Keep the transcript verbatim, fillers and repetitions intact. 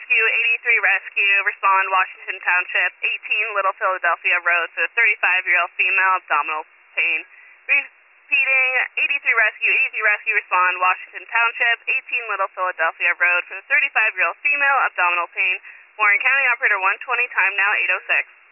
Rescue, eighty-three Rescue, respond Washington Township, eighteen Little Philadelphia Road for the thirty-five-year-old female, abdominal pain. Repeating, eighty-three Rescue, eighty-three Rescue, respond Washington Township, eighteen Little Philadelphia Road for the thirty-five-year-old female, abdominal pain. Warren County Operator one twenty, time now eight oh six.